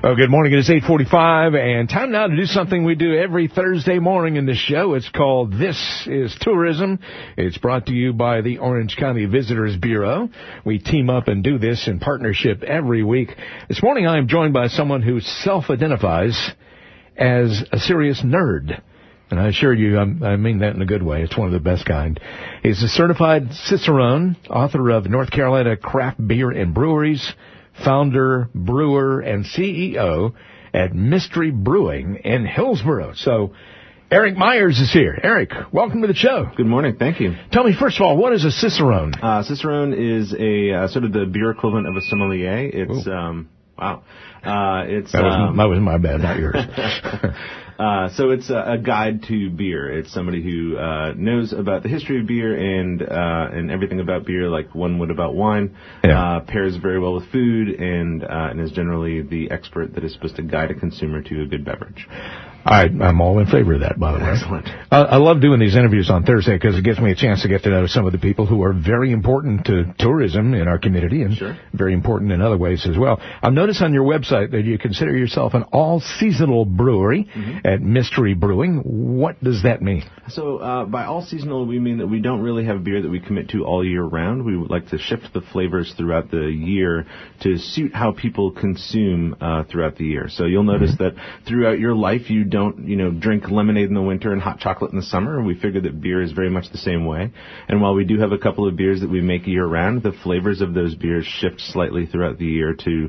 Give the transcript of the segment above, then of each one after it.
Well, good morning. It is 8:45, and time now to do something we do every Thursday morning in the show. It's called This is Tourism. It's brought to you by the Orange County Visitors Bureau. We team up and do this in partnership every week. This morning I am joined by someone who self-identifies as a serious nerd. And I assure you, I mean that in a good way. It's one of the best kind. He's a certified Cicerone, author of North Carolina Craft Beer and Breweries, founder, brewer, and CEO at Mystery Brewing in Hillsboro. So, Eric Myers is here. Eric, welcome to the show. Good morning. Thank you. Tell me, first of all, what is a Cicerone? Cicerone is a sort of the beer equivalent of a sommelier. It's, wow. That was my bad, not yours. So it's a guide to beer. It's somebody who knows about the history of beer and everything about beer, like one would about wine. Yeah. Pairs very well with food and is generally the expert that is supposed to guide a consumer to a good beverage. I'm all in favor of that, by the way. Excellent. I love doing these interviews on Thursday because it gives me a chance to get to know some of the people who are very important to tourism in our community and very important in other ways as well. I've noticed on your website that you consider yourself an all-seasonal brewery at Mystery Brewing. What does that mean? So by all-seasonal, we mean that we don't really have beer that we commit to all year round. We would like to shift the flavors throughout the year to suit how people consume throughout the year. So you'll notice that throughout your life, you don't, drink lemonade in the winter and hot chocolate in the summer. We figure that beer is very much the same way. And while we do have a couple of beers that we make year round, the flavors of those beers shift slightly throughout the year to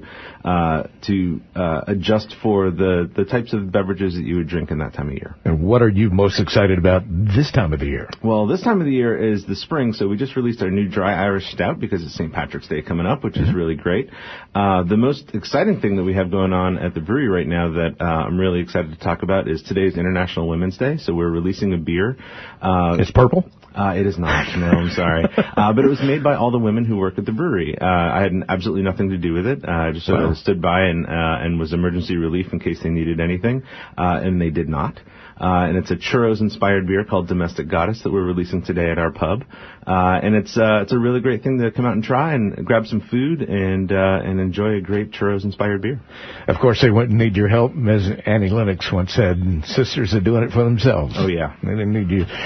adjust for the types of beverages that you would drink in that time of year. And what are you most excited about this time of the year? Well, this time of the year is the spring, so we just released our new dry Irish stout because it's St. Patrick's Day coming up, which is really great. The most exciting thing that we have going on at the brewery right now that I'm really excited to talk about is today's International Women's Day. So we're releasing a beer. It's purple? It is not. No, I'm sorry. But it was made by all the women who work at the brewery. I had absolutely nothing to do with it. I just sort of stood by and was emergency relief in case they needed anything. And they did not. And it's a churros-inspired beer called Domestic Goddess that we're releasing today at our pub. And it's a really great thing to come out and try and grab some food and enjoy a great churros-inspired beer. Of course, they wouldn't need your help, as Annie Lennox once said. Sisters are doing it for themselves. Oh, yeah. They didn't need you.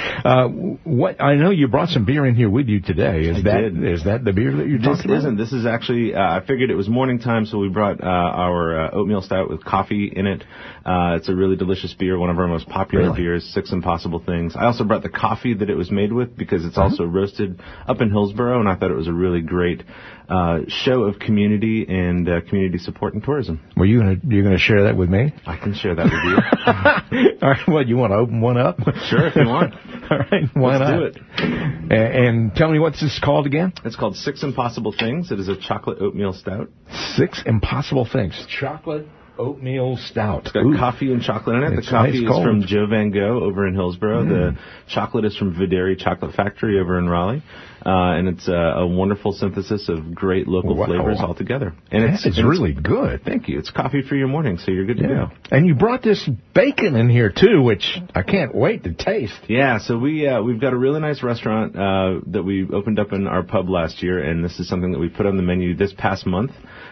I know you brought some beer in here with you today. Is that the beer that you're talking about? This isn't. This is actually, I figured it was morning time, so we brought our oatmeal stout with coffee in it. It's a really delicious beer, one of our most popular beers, Six Impossible Things. I also brought the coffee that it was made with because it's also roasted up in Hillsboro, and I thought it was a really great show of community and community support and tourism. Were you gonna share that with me? I can share that with you. All right. Well, you want to open one up? Sure, if you want. All right. Why not? Let's do it. And tell me what's this called again? It's called Six Impossible Things. It is a chocolate oatmeal stout. Six Impossible Things. Chocolate oatmeal stout. It's got coffee and chocolate in it. The coffee is from Joe Van Gogh over in Hillsboro. The chocolate is from Videri Chocolate Factory over in Raleigh. And it's a wonderful synthesis of great local flavors all together. And it's really good. Thank you. It's coffee for your morning, so you're good to go. And you brought this bacon in here, too, which I can't wait to taste. Yeah, so we've got a really nice restaurant that we opened up in our pub last year, and this is something that we put on the menu this past month.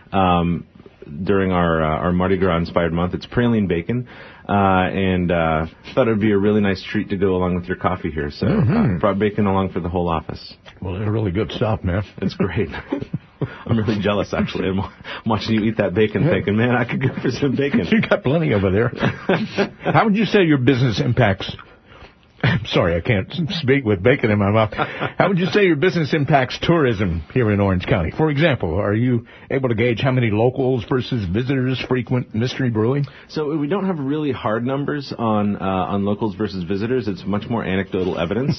During our Mardi Gras inspired month. It's praline bacon, and thought it would be a really nice treat to go along with your coffee here. So brought bacon along for the whole office. Well, it's really good stuff, man. It's great. I'm really jealous, actually. I'm watching you eat that bacon thinking, man, I could go for some bacon. You got plenty over there. How would you say your business impacts... Sorry, I can't speak with bacon in my mouth. How would you say your business impacts tourism here in Orange County? For example, are you able to gauge how many locals versus visitors frequent Mystery Brewing? So we don't have really hard numbers on locals versus visitors. It's much more anecdotal evidence.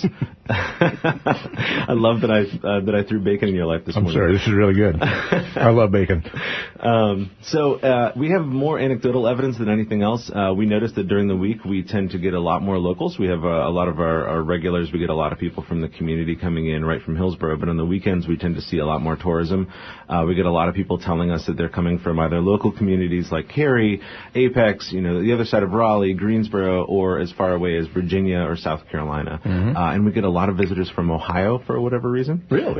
I love that I threw bacon in your life this morning. I'm sorry, this is really good. I love bacon. So we have more anecdotal evidence than anything else. We noticed that during the week we tend to get a lot more locals. We have a lot of our regulars. We get a lot of people from the community coming in right from Hillsborough, but on the weekends we tend to see a lot more tourism. We get a lot of people telling us that they're coming from either local communities like Cary, Apex, the other side of Raleigh, Greensboro, or as far away as Virginia or South Carolina. And we get a lot of visitors from Ohio for whatever reason. Really?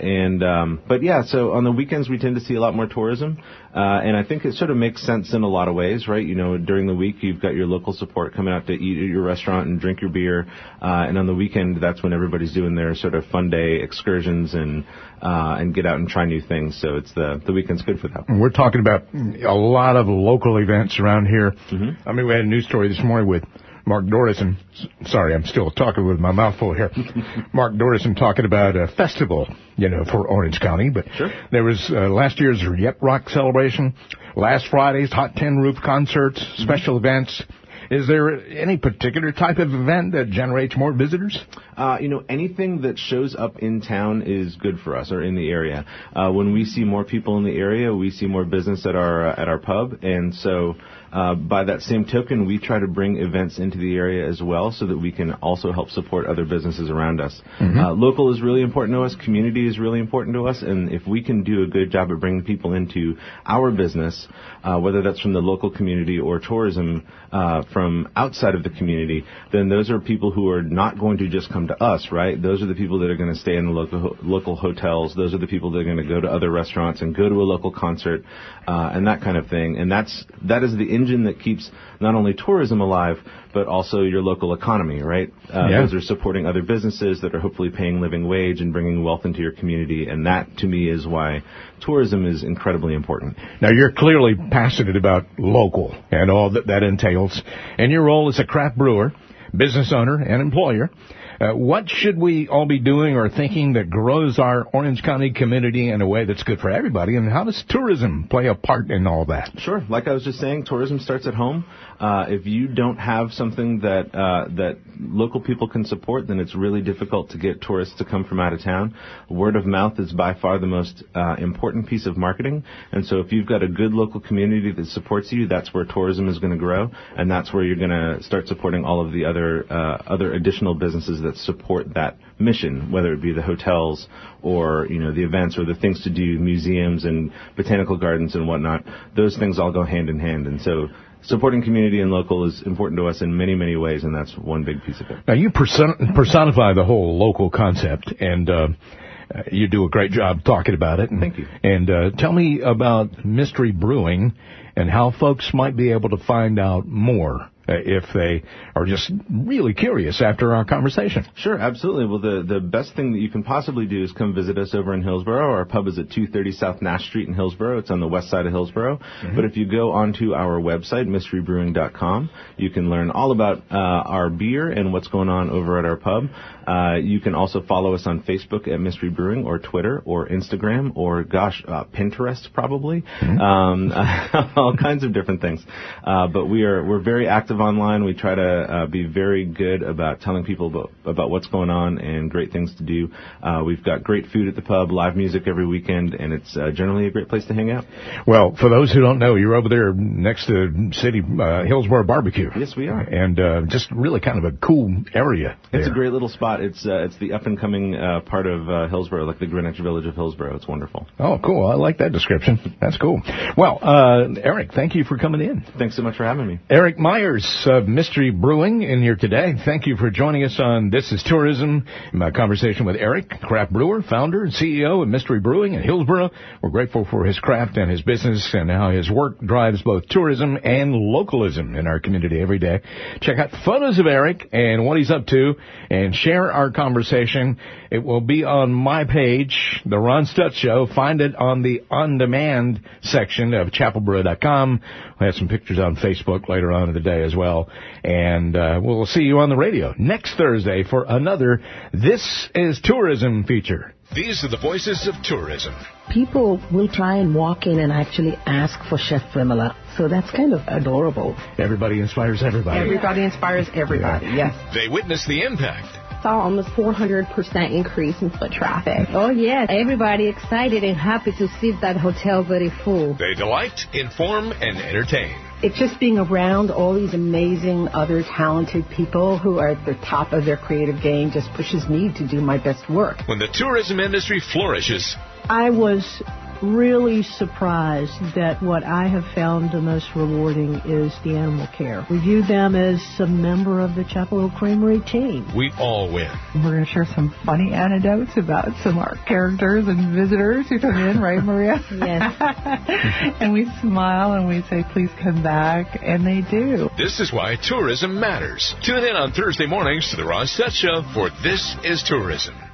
But yeah, so on the weekends we tend to see a lot more tourism. And I think it sort of makes sense in a lot of ways, right? During the week you've got your local support coming out to eat at your restaurant and drink your beer. And on the weekend, that's when everybody's doing their sort of fun day excursions and get out and try new things. So it's the weekend's good for that. We're talking about a lot of local events around here. I mean, we had a news story this morning with Mark Dorison. Sorry, I'm still talking with my mouth full here. Mark Dorison talking about a festival, for Orange County. But sure. There was last year's Yep Rock celebration, last Friday's Hot Tin Roof concerts, special events. Is there any particular type of event that generates more visitors? Anything that shows up in town is good for us or in the area. When we see more people in the area, we see more business at our pub. And so by that same token, we try to bring events into the area as well so that we can also help support other businesses around us. Local is really important to us. Community is really important to us. And if we can do a good job of bringing people into our business, whether that's from the local community or tourism from outside of the community, then those are people who are not going to just come to us, right? Those are the people that are going to stay in the local hotels. Those are the people that are going to go to other restaurants and go to a local concert and that kind of thing. And that is the engine that keeps not only tourism alive, but also your local economy, right? Those are supporting other businesses that are hopefully paying living wage and bringing wealth into your community. And that, to me, is why tourism is incredibly important. Now, you're clearly passionate about local and all that entails. And your role as a craft brewer, business owner, and employer. What should we all be doing or thinking that grows our Orange County community in a way that's good for everybody? And how does tourism play a part in all that? Sure. Like I was just saying, tourism starts at home. If you don't have something that local people can support, then it's really difficult to get tourists to come from out of town. Word of mouth is by far the most important piece of marketing. And so if you've got a good local community that supports you, that's where tourism is going to grow. And that's where you're going to start supporting all of the other additional businesses that support that mission, whether it be the hotels or, the events or the things to do, museums and botanical gardens and whatnot. Those things all go hand in hand. And so supporting community and local is important to us in many, many ways, and that's one big piece of it. Now, you personify the whole local concept, and you do a great job talking about it. Thank you. And tell me about Mystery Brewing and how folks might be able to find out more if they are just really curious after our conversation. Sure, absolutely. Well, the best thing that you can possibly do is come visit us over in Hillsborough. Our pub is at 230 South Nash Street in Hillsborough. It's on the west side of Hillsborough. But if you go onto our website, mysterybrewing.com, you can learn all about our beer and what's going on over at our pub. You can also follow us on Facebook at Mystery Brewing, or Twitter, or Instagram, or Pinterest probably. All kinds of different things. But we're very active online. We try to be very good about telling people about what's going on and great things to do. We've got great food at the pub, live music every weekend, and it's generally a great place to hang out. Well, for those who don't know, you're over there next to City Hillsborough Barbecue. Yes, we are. And just really kind of a cool area there. It's a great little spot. It's the up-and-coming part of Hillsborough, like the Greenwich Village of Hillsborough. It's wonderful. Oh, cool. I like that description. That's cool. Well, Eric, thank you for coming in. Thanks so much for having me. Eric Myers of Mystery Brewing in here today. Thank you for joining us on This is Tourism. In my conversation with Eric, craft brewer, founder, and CEO of Mystery Brewing in Hillsborough. We're grateful for his craft and his business and how his work drives both tourism and localism in our community every day. Check out photos of Eric and what he's up to and share our conversation. It will be on my page, The Ron Stutz Show. Find it on the on-demand section of chapelbrew.com. We'll have some pictures on Facebook later on in the day as well. And we'll see you on the radio next Thursday for another This is Tourism feature. These are the voices of tourism. People will try and walk in and actually ask for Chef Primula. So that's kind of adorable. Everybody inspires everybody. Everybody inspires everybody, yes. They witness the impact. Saw almost 400% increase in foot traffic. Oh, yes. Everybody excited and happy to see that hotel very full. They delight, inform, and entertain. It's just being around all these amazing other talented people who are at the top of their creative game just pushes me to do my best work. When the tourism industry flourishes, I was really surprised that what I have found the most rewarding is the animal care. We view them as a member of the Chapel Hill Creamery team. we all win. We're going to share some funny anecdotes about some of our characters and visitors who come in, right, Maria? Yes. And we smile and we say, please come back, and they do. This is why tourism matters. Tune in on Thursday mornings to the Ron Stutz Show for This is Tourism.